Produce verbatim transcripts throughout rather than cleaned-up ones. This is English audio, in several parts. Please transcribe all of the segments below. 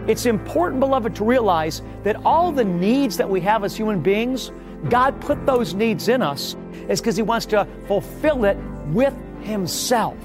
It's important, beloved, to realize that all the needs that we have as human beings, God put those needs in us is because He wants to fulfill it with Himself.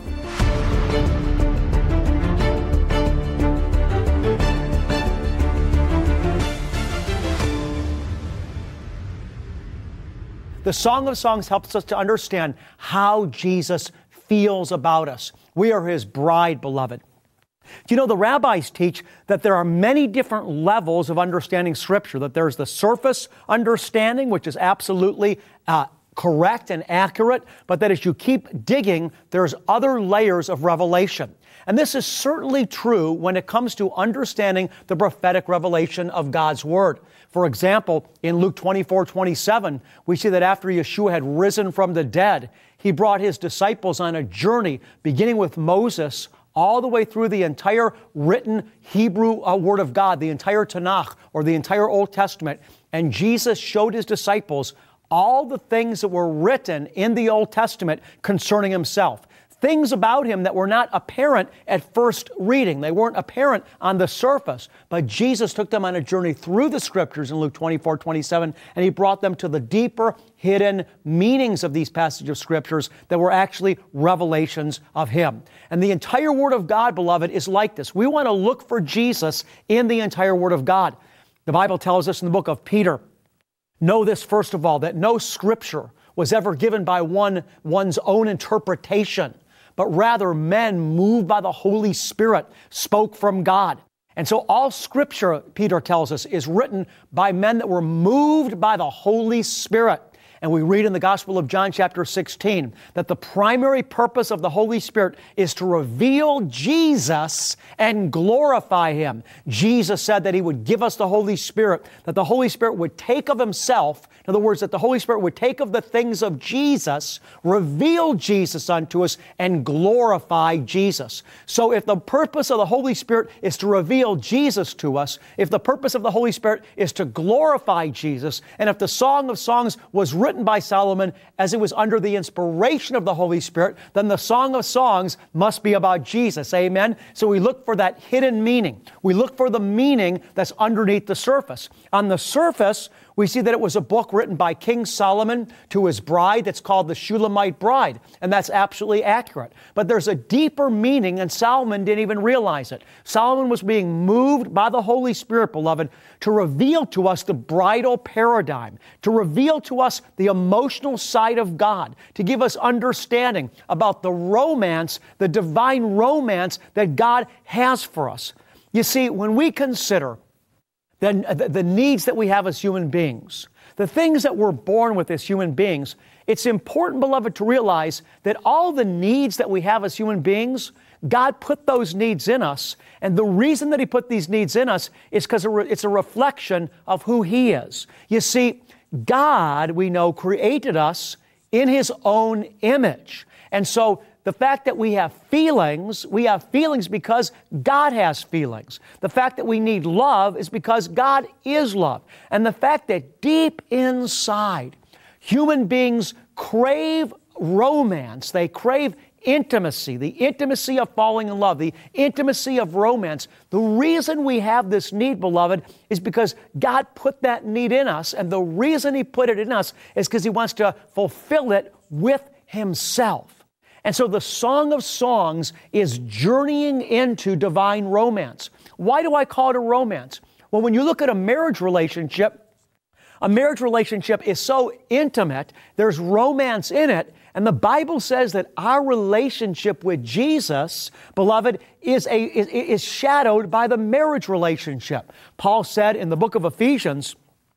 The Song of Songs helps us to understand how Jesus feels about us. We are His bride, beloved. Do you know the rabbis teach that there are many different levels of understanding Scripture, that there's the surface understanding, which is absolutely uh, correct and accurate, but that as you keep digging, there's other layers of revelation. And this is certainly true when it comes to understanding the prophetic revelation of God's Word. For example, in Luke twenty-four twenty-seven, we see that after Yeshua had risen from the dead, He brought His disciples on a journey, beginning with Moses, all the way through the entire written Hebrew uh, Word of God, the entire Tanakh, or the entire Old Testament. And Jesus showed His disciples all the things that were written in the Old Testament concerning Himself. Things about Him that were not apparent at first reading. They weren't apparent on the surface. But Jesus took them on a journey through the Scriptures in Luke twenty-four twenty-seven, and He brought them to the deeper, hidden meanings of these passages of Scriptures that were actually revelations of Him. And the entire Word of God, beloved, is like this. We want to look for Jesus in the entire Word of God. The Bible tells us in the book of Peter, know this first of all, that no Scripture was ever given by one one's own interpretation, but rather men moved by the Holy Spirit spoke from God. And so all Scripture, Peter tells us, is written by men that were moved by the Holy Spirit. And we read in the Gospel of John chapter sixteen that the primary purpose of the Holy Spirit is to reveal Jesus and glorify Him. Jesus said that He would give us the Holy Spirit, that the Holy Spirit would take of Himself, in other words, that the Holy Spirit would take of the things of Jesus, reveal Jesus unto us, and glorify Jesus. So if the purpose of the Holy Spirit is to reveal Jesus to us, if the purpose of the Holy Spirit is to glorify Jesus, and if the Song of Songs was written by Solomon as it was under the inspiration of the Holy Spirit, then the Song of Songs must be about Jesus. Amen? So we look for that hidden meaning. We look for the meaning that's underneath the surface. On the surface, we see that it was a book written by King Solomon to his bride that's called the Shulamite Bride, and that's absolutely accurate. But there's a deeper meaning, and Solomon didn't even realize it. Solomon was being moved by the Holy Spirit, beloved, to reveal to us the bridal paradigm, to reveal to us the emotional side of God, to give us understanding about the romance, the divine romance that God has for us. You see, when we consider Then the needs that we have as human beings, the things that we're born with as human beings, it's important, beloved, to realize that all the needs that we have as human beings, God put those needs in us. And the reason that He put these needs in us is because it's a reflection of who He is. You see, God, we know, created us in His own image. And so the fact that we have feelings, we have feelings because God has feelings. The fact that we need love is because God is love. And the fact that deep inside, human beings crave romance. They crave intimacy, the intimacy of falling in love, the intimacy of romance. The reason we have this need, beloved, is because God put that need in us. And the reason He put it in us is because He wants to fulfill it with Himself. And so the Song of Songs is journeying into divine romance. Why do I call it a romance? Well, when you look at a marriage relationship, a marriage relationship is so intimate, there's romance in it, and the Bible says that our relationship with Jesus, beloved, is, a, is, is shadowed by the marriage relationship. Paul said in the book of Ephesians,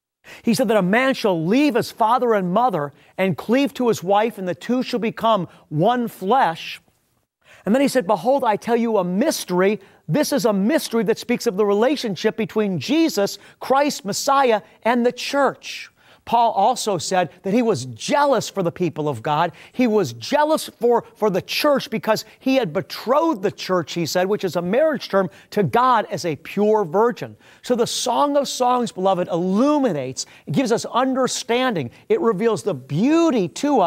he said that a man shall leave his father and mother and cleave to his wife, and the two shall become one flesh. And then he said, behold, I tell you a mystery. This is a mystery that speaks of the relationship between Jesus, Christ, Messiah, and the church. Paul also said that he was jealous for the people of God. He was jealous for, for the church because he had betrothed the church, he said, which is a marriage term, to God as a pure virgin. So the Song of Songs, beloved, illuminates, it gives us understanding. It reveals the beauty to us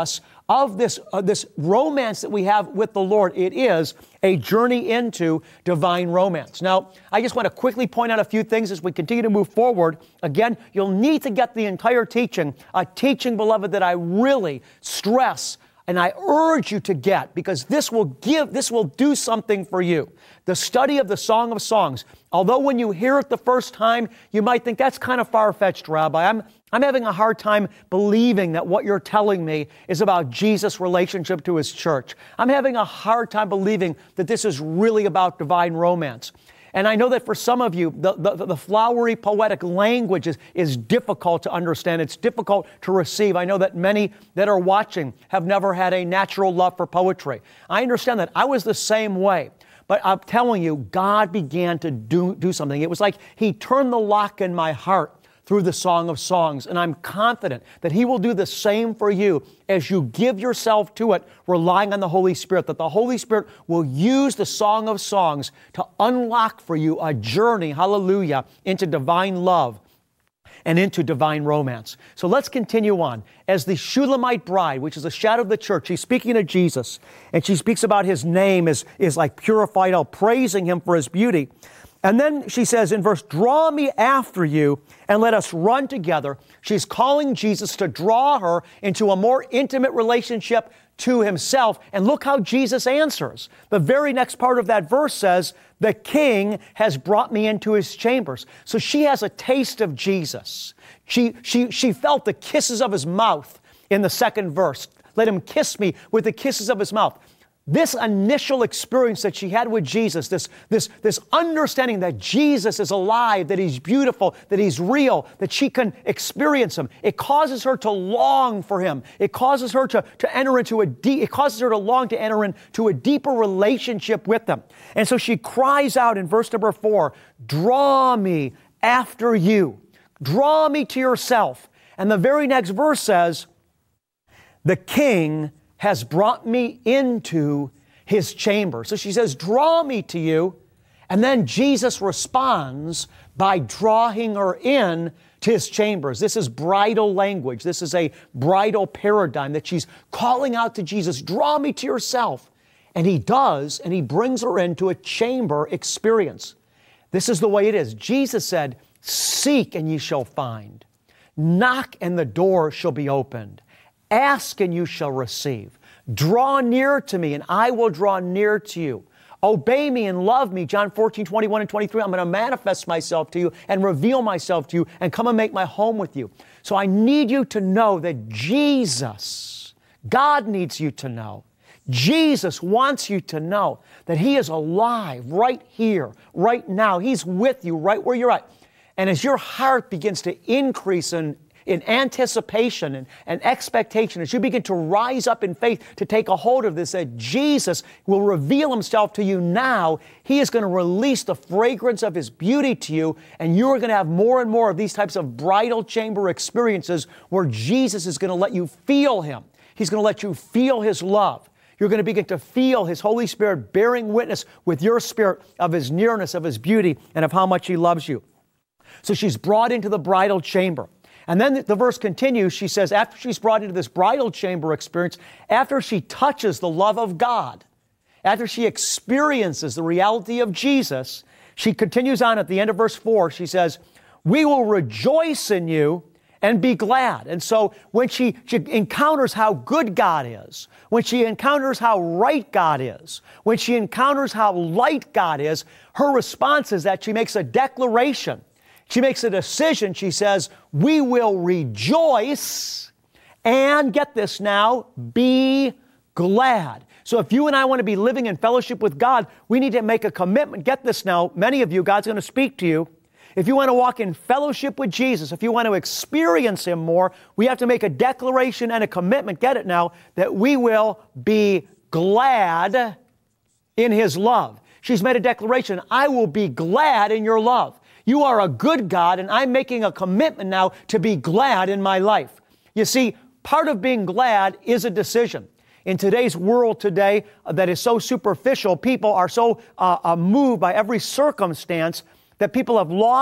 of this, uh, this romance that we have with the Lord. It is a journey into divine romance. Now, I just want to quickly point out a few things as we continue to move forward. Again, you'll need to get the entire teaching, a teaching, beloved, that I really stress and I urge you to get, because this will give, this will do something for you. The study of the Song of Songs, although when you hear it the first time, you might think that's kind of far-fetched, Rabbi. I'm, I'm having a hard time believing that what you're telling me is about Jesus' relationship to His church. I'm having a hard time believing that this is really about divine romance. And I know that for some of you, the, the, the flowery, poetic language is, is difficult to understand. It's difficult to receive. I know that many that are watching have never had a natural love for poetry. I understand that. I was the same way. But I'm telling you, God began to do, do something. It was like He turned the lock in my heart through the Song of Songs. And I'm confident that He will do the same for you as you give yourself to it, relying on the Holy Spirit, that the Holy Spirit will use the Song of Songs to unlock for you a journey, hallelujah, into divine love and into divine romance. So let's continue on. As the Shulamite bride, which is a shadow of the church, she's speaking of Jesus, and she speaks about His name is, is like purified out, praising Him for His beauty. And then she says in verse, draw me after you and let us run together. She's calling Jesus to draw her into a more intimate relationship to Himself. And look how Jesus answers. The very next part of that verse says, the King has brought me into His chambers. So she has a taste of Jesus. She, she, she felt the kisses of His mouth in the second verse. Let Him kiss me with the kisses of His mouth. This initial experience that she had with Jesus, this, this, this understanding that Jesus is alive, that He's beautiful, that He's real, that she can experience Him, it causes her to long for Him. It causes her to, to enter into a deep, it causes her to long to enter into a deeper relationship with Him. And so she cries out in verse number four, draw me after you. Draw me to yourself. And the very next verse says, the King has brought me into His chamber. So she says, draw me to you. And then Jesus responds by drawing her in to His chambers. This is bridal language. This is a bridal paradigm that she's calling out to Jesus, draw me to yourself. And He does, and He brings her into a chamber experience. This is the way it is. Jesus said, seek and ye shall find. Knock and the door shall be opened. Ask and you shall receive. Draw near to me and I will draw near to you. Obey me and love me. John fourteen, twenty-one and twenty-three. I'm going to manifest myself to you and reveal myself to you and come and make my home with you. So I need you to know that Jesus, God needs you to know. Jesus wants you to know that He is alive right here, right now. He's with you right where you're at. And as your heart begins to increase in in anticipation and, and expectation, as you begin to rise up in faith to take a hold of this, that Jesus will reveal Himself to you now, He is going to release the fragrance of His beauty to you, and you are going to have more and more of these types of bridal chamber experiences where Jesus is going to let you feel Him. He's going to let you feel His love. You're going to begin to feel His Holy Spirit bearing witness with your spirit of His nearness, of His beauty, and of how much He loves you. So she's brought into the bridal chamber. And then the verse continues, she says, after she's brought into this bridal chamber experience, after she touches the love of God, after she experiences the reality of Jesus, she continues on at the end of verse four, she says, we will rejoice in you and be glad. And so when she, she encounters how good God is, when she encounters how right God is, when she encounters how light God is, her response is that she makes a declaration. She makes a decision. She says, we will rejoice and, get this now, be glad. So if you and I want to be living in fellowship with God, we need to make a commitment. Get this now, many of you, God's going to speak to you. If you want to walk in fellowship with Jesus, if you want to experience Him more, we have to make a declaration and a commitment, get it now, that we will be glad in His love. She's made a declaration, I will be glad in your love. You are a good God, and I'm making a commitment now to be glad in my life. You see, part of being glad is a decision. In today's world today uh, that is so superficial, people are so uh, uh, moved by every circumstance that people have lost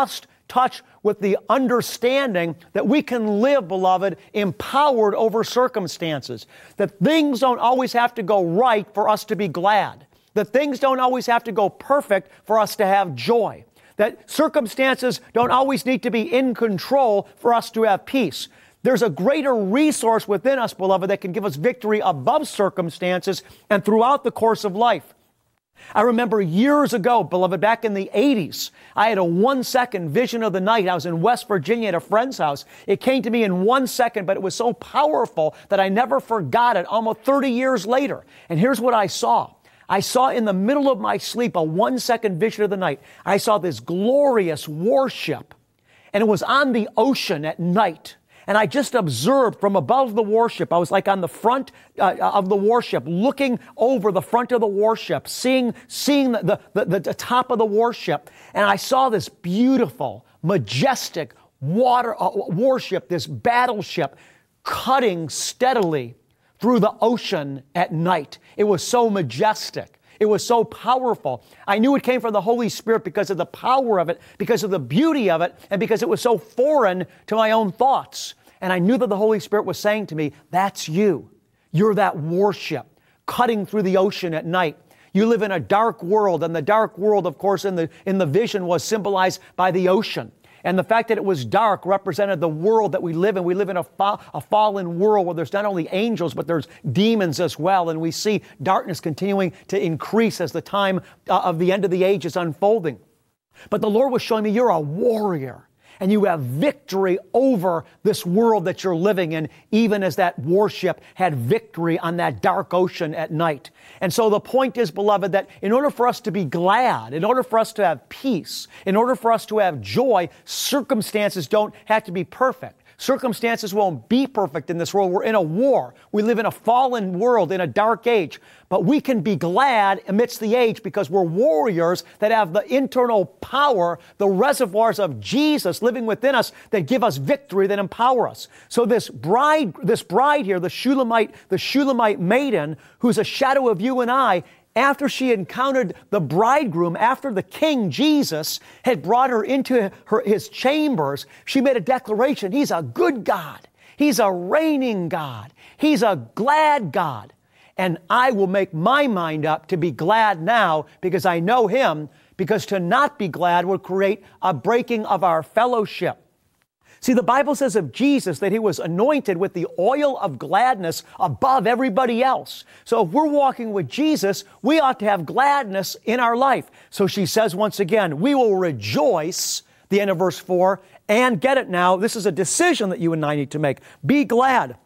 touch with the understanding that we can live, beloved, empowered over circumstances. That things don't always have to go right for us to be glad. That things don't always have to go perfect for us to have joy. That circumstances don't always need to be in control for us to have peace. There's a greater resource within us, beloved, that can give us victory above circumstances and throughout the course of life. I remember years ago, beloved, back in the eighties, I had a one-second vision of the night. I was in West Virginia at a friend's house. It came to me in one second, but it was so powerful that I never forgot it almost thirty years later. And here's what I saw. I saw in the middle of my sleep a one-second vision of the night. I saw this glorious warship, and it was on the ocean at night. And I just observed from above the warship. I was like on the front uh, of the warship, looking over the front of the warship, seeing, seeing the, the, the, the top of the warship. And I saw this beautiful, majestic water uh, warship, this battleship, cutting steadily through the ocean at night. It was so majestic. It was so powerful. I knew it came from the Holy Spirit because of the power of it, because of the beauty of it, and because it was so foreign to my own thoughts. And I knew that the Holy Spirit was saying to me, that's you. You're that warship cutting through the ocean at night. You live in a dark world, and the dark world, of course, in the, in the vision was symbolized by the ocean. And the fact that it was dark represented the world that we live in. We live in a, fa- a fallen world where there's not only angels, but there's demons as well. And we see darkness continuing to increase as the time uh, of the end of the age is unfolding. But the Lord was showing me you're a warrior. And you have victory over this world that you're living in, even as that warship had victory on that dark ocean at night. And so the point is, beloved, that in order for us to be glad, in order for us to have peace, in order for us to have joy, circumstances don't have to be perfect. Circumstances won't be perfect in this world. We're in a war. We live in a fallen world, in a dark age. But we can be glad amidst the age because we're warriors that have the internal power, the reservoirs of Jesus living within us that give us victory, that empower us. So this bride, this bride here, the Shulamite, the Shulamite maiden, who's a shadow of you and I, after she encountered the bridegroom, after the King Jesus had brought her into her, his chambers, she made a declaration. He's a good God. He's a reigning God. He's a glad God. And I will make my mind up to be glad now because I know Him, because to not be glad would create a breaking of our fellowship. See, the Bible says of Jesus that He was anointed with the oil of gladness above everybody else. So if we're walking with Jesus, we ought to have gladness in our life. So she says once again, we will rejoice, the end of verse four, and get it now. This is a decision that you and I need to make. Be glad.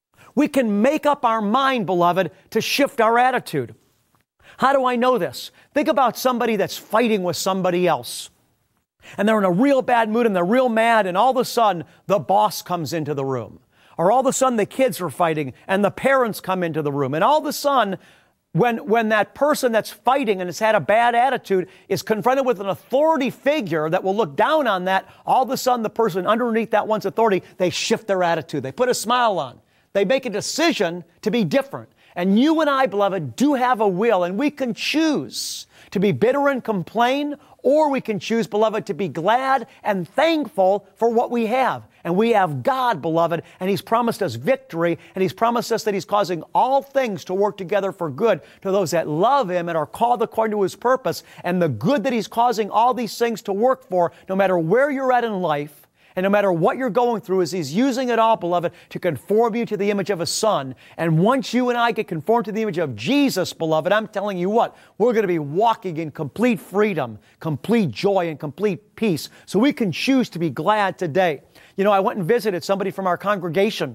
We can make up our mind, beloved, to shift our attitude. How do I know this? Think about somebody that's fighting with somebody else. And they're in a real bad mood and they're real mad, and all of a sudden the boss comes into the room. Or all of a sudden the kids are fighting and the parents come into the room. And all of a sudden, when, when that person that's fighting and has had a bad attitude is confronted with an authority figure that will look down on that, all of a sudden the person underneath that one's authority, they shift their attitude. They put a smile on. They make a decision to be different. And you and I, beloved, do have a will, and we can choose to be bitter and complain, or we can choose, beloved, to be glad and thankful for what we have. And we have God, beloved, and He's promised us victory, and He's promised us that He's causing all things to work together for good to those that love Him and are called according to His purpose. And the good that He's causing all these things to work for, no matter where you're at in life, and no matter what you're going through, is He's using it all, beloved, to conform you to the image of His Son. And once you and I get conformed to the image of Jesus, beloved, I'm telling you what, we're going to be walking in complete freedom, complete joy, and complete peace. So we can choose to be glad today. You know, I went and visited somebody from our congregation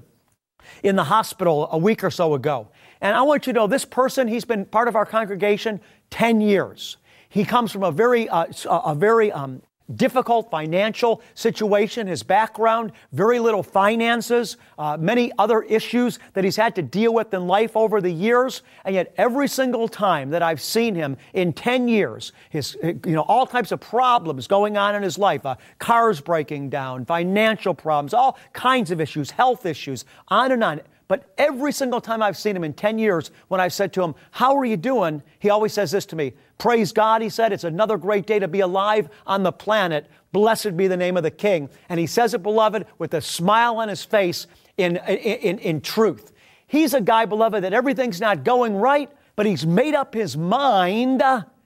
in the hospital a week or so ago. And I want you to know this person, he's been part of our congregation ten years. He comes from a very, uh, a very, um, difficult financial situation, his background, very little finances, uh, many other issues that he's had to deal with in life over the years. And yet every single time that I've seen him in ten years, his, you know, all types of problems going on in his life, uh, cars breaking down, financial problems, all kinds of issues, health issues, on and on. But every single time I've seen him in ten years, when I've said to him, how are you doing? He always says this to me, praise God, he said, it's another great day to be alive on the planet. Blessed be the name of the King. And he says it, beloved, with a smile on his face in, in, in, in truth. He's a guy, beloved, that everything's not going right, but he's made up his mind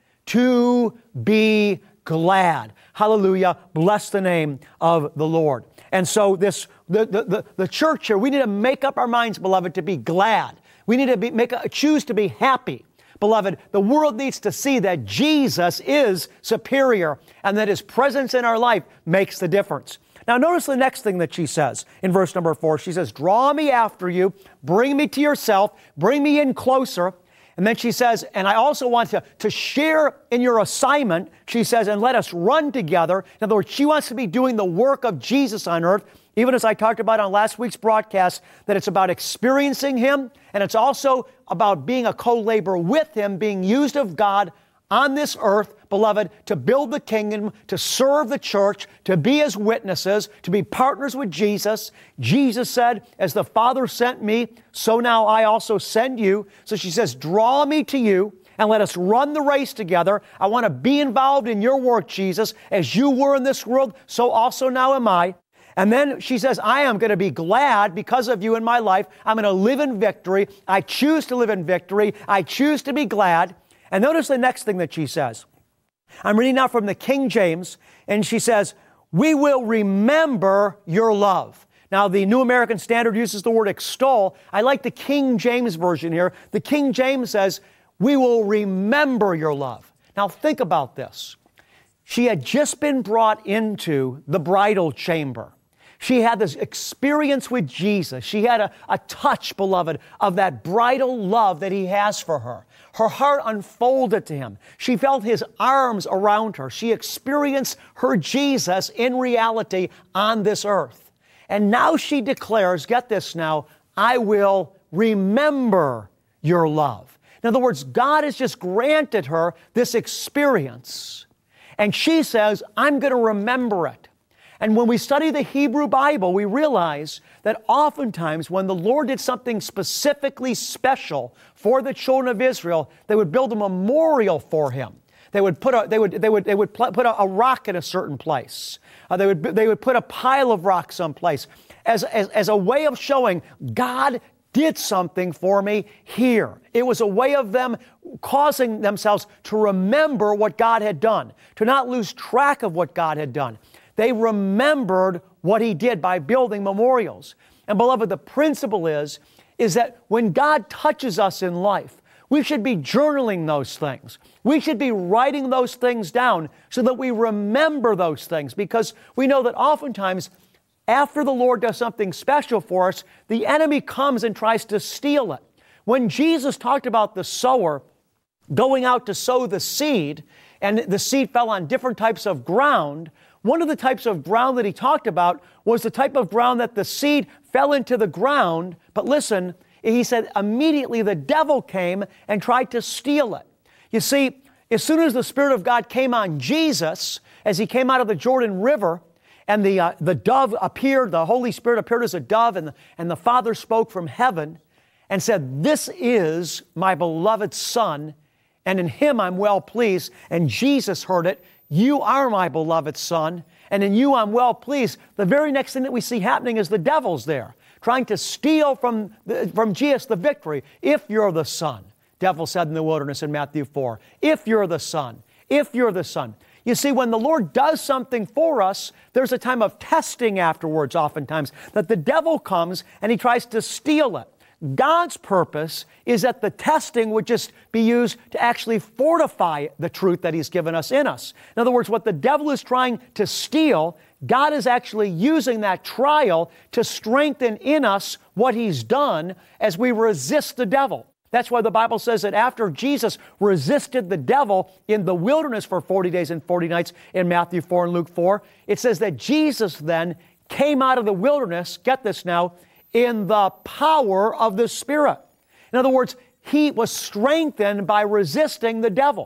to be glad. Hallelujah. Bless the name of the Lord. And so this, the, the, the, the church here, we need to make up our minds, beloved, to be glad. We need to be, make a, choose to be happy. Beloved, the world needs to see that Jesus is superior and that his presence in our life makes the difference. Now notice the next thing that she says in verse number four. She says, draw me after you, bring me to yourself, bring me in closer. And then she says, and I also want to, to share in your assignment, she says, and let us run together. In other words, she wants to be doing the work of Jesus on earth, even as I talked about on last week's broadcast, that it's about experiencing him, and it's also about being a co-laborer with him, being used of God on this earth, beloved, to build the kingdom, to serve the church, to be his witnesses, to be partners with Jesus. Jesus said, as the Father sent me, so now I also send you. So she says, draw me to you and let us run the race together. I want to be involved in your work, Jesus. As you were in this world, so also now am I. And then she says, I am going to be glad because of you in my life. I'm going to live in victory. I choose to live in victory. I choose to be glad. And notice the next thing that she says. I'm reading now from the King James, and she says, we will remember your love. Now, the New American Standard uses the word extol. I like the King James Version here. The King James says, we will remember your love. Now, think about this. She had just been brought into the bridal chamber. She had this experience with Jesus. She had a, a touch, beloved, of that bridal love that he has for her. Her heart unfolded to him. She felt his arms around her. She experienced her Jesus in reality on this earth. And now she declares, get this now, I will remember your love. In other words, God has just granted her this experience. And she says, I'm going to remember it. And when we study the Hebrew Bible, we realize that oftentimes when the Lord did something specifically special for the children of Israel, they would build a memorial for him. They would put a, they would, they would, they would put a, a rock in a certain place. Uh, they would, they would put a pile of rocks someplace as, as, as a way of showing God did something for me here. It was a way of them causing themselves to remember what God had done, to not lose track of what God had done. They remembered what he did by building memorials. And beloved, the principle is, is that when God touches us in life, we should be journaling those things. We should be writing those things down so that we remember those things, because we know that oftentimes after the Lord does something special for us, the enemy comes and tries to steal it. When Jesus talked about the sower going out to sow the seed, and the seed fell on different types of ground, one of the types of ground that he talked about was the type of ground that the seed fell into the ground, but listen, he said immediately the devil came and tried to steal it. You see, as soon as the Spirit of God came on Jesus, as he came out of the Jordan River, and the, uh, the dove appeared, the Holy Spirit appeared as a dove, and the, and the Father spoke from heaven and said, this is my beloved Son, and in him I'm well pleased. And Jesus heard it. You are my beloved Son, and in you I'm well pleased. The very next thing that we see happening is the devil's there, trying to steal from, the, from Jesus the victory. If you're the Son, devil said in the wilderness in Matthew four, if you're the Son, if you're the Son. You see, when the Lord does something for us, there's a time of testing afterwards oftentimes, that the devil comes and he tries to steal it. God's purpose is that the testing would just be used to actually fortify the truth that he's given us in us. In other words, what the devil is trying to steal, God is actually using that trial to strengthen in us what he's done as we resist the devil. That's why the Bible says that after Jesus resisted the devil in the wilderness for forty days and forty nights in Matthew four and Luke four, it says that Jesus then came out of the wilderness, get this now, in the power of the Spirit. In other words, he was strengthened by resisting the devil.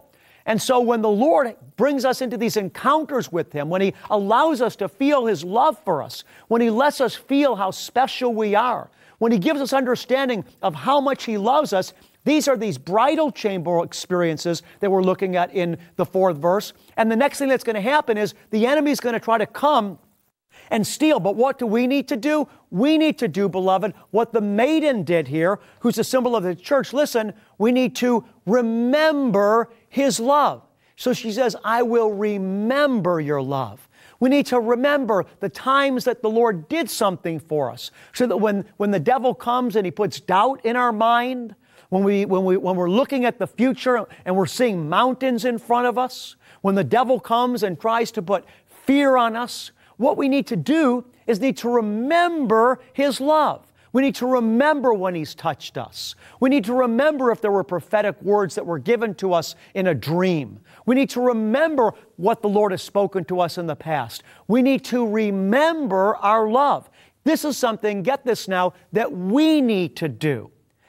And so when the Lord brings us into these encounters with Him, when He allows us to feel His love for us, when He lets us feel how special we are, when He gives us understanding of how much He loves us, these are these bridal chamber experiences that we're looking at in the fourth verse. And the next thing that's going to happen is the enemy is going to try to come and steal. But what do we need to do? We need to do, beloved, what the maiden did here, who's a symbol of the church. Listen, we need to remember His love. So she says, I will remember your love. We need to remember the times that the Lord did something for us, so that when, when the devil comes and he puts doubt in our mind, when, we, when, we, when we're looking at the future and we're seeing mountains in front of us, when the devil comes and tries to put fear on us, what we need to do is need to remember His love. We need to remember when He's touched us. We need to remember if there were prophetic words that were given to us in a dream. We need to remember what the Lord has spoken to us in the past. We need to remember our love. This is something, get this now, that we need to do.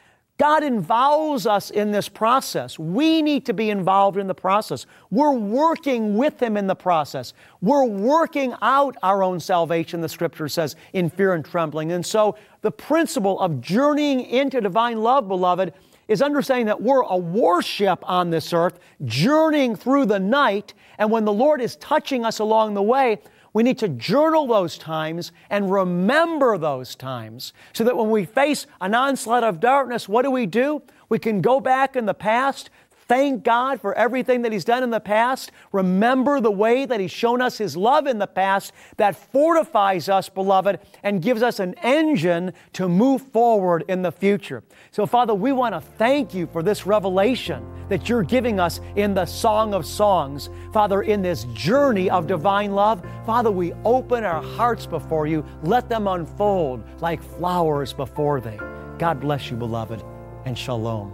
God involves us in this process. We need to be involved in the process. We're working with Him in the process. We're working out our own salvation, the Scripture says, in fear and trembling. And so the principle of journeying into divine love, beloved, is understanding that we're a warship on this earth, journeying through the night, and when the Lord is touching us along the way, we need to journal those times and remember those times so that when we face an onslaught of darkness, what do we do? We can go back in the past, thank God for everything that He's done in the past, remember the way that He's shown us His love in the past that fortifies us, beloved, and gives us an engine to move forward in the future. So, Father, we want to thank You for this revelation that You're giving us in the Song of Songs. Father, in this journey of divine love, Father, we open our hearts before You. Let them unfold like flowers before Thee. God bless you, beloved, and shalom.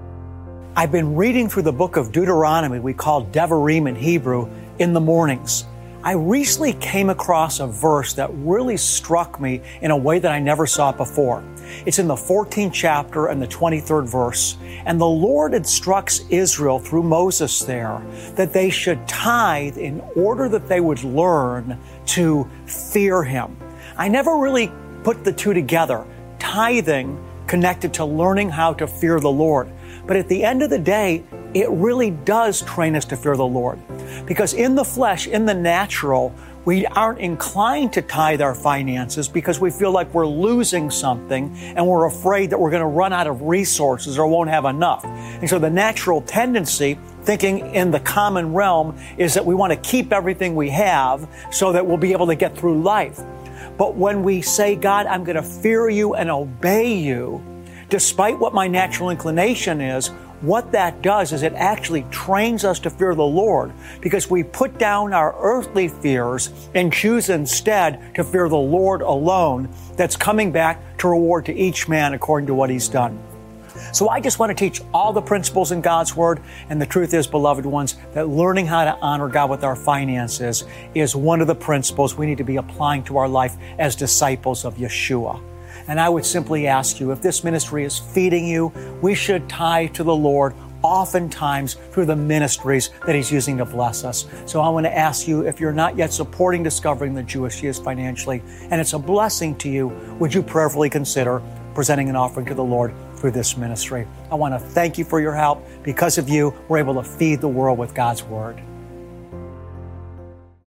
I've been reading through the book of Deuteronomy, we call Devarim in Hebrew, in the mornings. I recently came across a verse that really struck me in a way that I never saw it before. It's in the fourteenth chapter and the twenty-third verse. And the Lord instructs Israel through Moses there that they should tithe in order that they would learn to fear Him. I never really put the two together, tithing connected to learning how to fear the Lord. But at the end of the day, it really does train us to fear the Lord. Because in the flesh, in the natural, we aren't inclined to tithe our finances because we feel like we're losing something and we're afraid that we're going to run out of resources or won't have enough. And so the natural tendency, thinking in the common realm, is that we want to keep everything we have so that we'll be able to get through life. But when we say, God, I'm going to fear You and obey You, despite what my natural inclination is, what that does is it actually trains us to fear the Lord because we put down our earthly fears and choose instead to fear the Lord alone, that's coming back to reward to each man according to what he's done. So I just want to teach all the principles in God's Word, and the truth is, beloved ones, that learning how to honor God with our finances is one of the principles we need to be applying to our life as disciples of Yeshua. And I would simply ask you, if this ministry is feeding you, we should tithe to the Lord oftentimes through the ministries that He's using to bless us. So I want to ask you, if you're not yet supporting Discovering the Jewish He Is financially, and it's a blessing to you, would you prayerfully consider presenting an offering to the Lord through this ministry? I want to thank you for your help. Because of you, we're able to feed the world with God's Word.